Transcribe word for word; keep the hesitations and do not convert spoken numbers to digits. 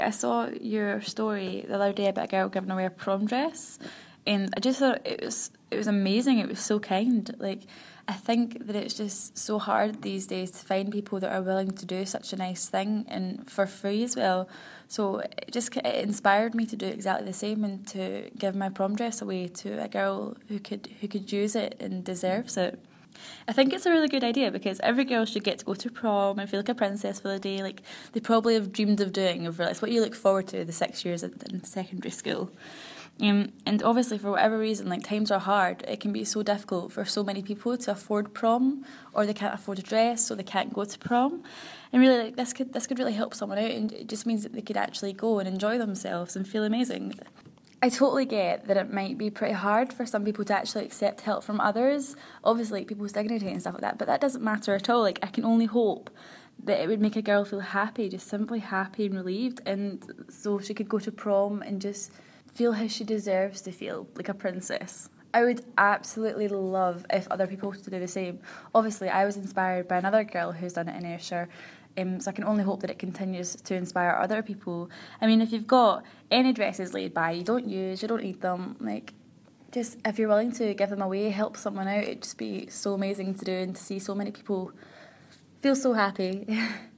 I saw your story the other day about a girl giving away a prom dress, and I just thought it was it was amazing. It was so kind. Like, I think that it's just so hard these days to find people that are willing to do such a nice thing and for free as well. So it just it inspired me to do exactly the same and to give my prom dress away to a girl who could who could use it and deserves it. I think it's a really good idea because every girl should get to go to prom and feel like a princess for the day, like they probably have dreamed of doing. Over it's what you look forward to the six years in secondary school. Um, and obviously, for whatever reason, like times are hard. It can be so difficult for so many people to afford prom, or they can't afford a dress, so they can't go to prom. And really, like this could this could really help someone out, and it just means that they could actually go and enjoy themselves and feel amazing. I totally get that it might be pretty hard for some people to actually accept help from others, obviously like people's dignity and stuff like that, but that doesn't matter at all. Like, I can only hope that it would make a girl feel happy, just simply happy and relieved, and so she could go to prom and just feel how she deserves to feel, like a princess. I would absolutely love if other people to do the same. Obviously, I was inspired by another girl who's done it in Ayrshire, um, so I can only hope that it continues to inspire other people. I mean, if you've got any dresses laid by, you don't use, you don't need them, like, just if you're willing to give them away, help someone out, it'd just be so amazing to do and to see so many people feel so happy.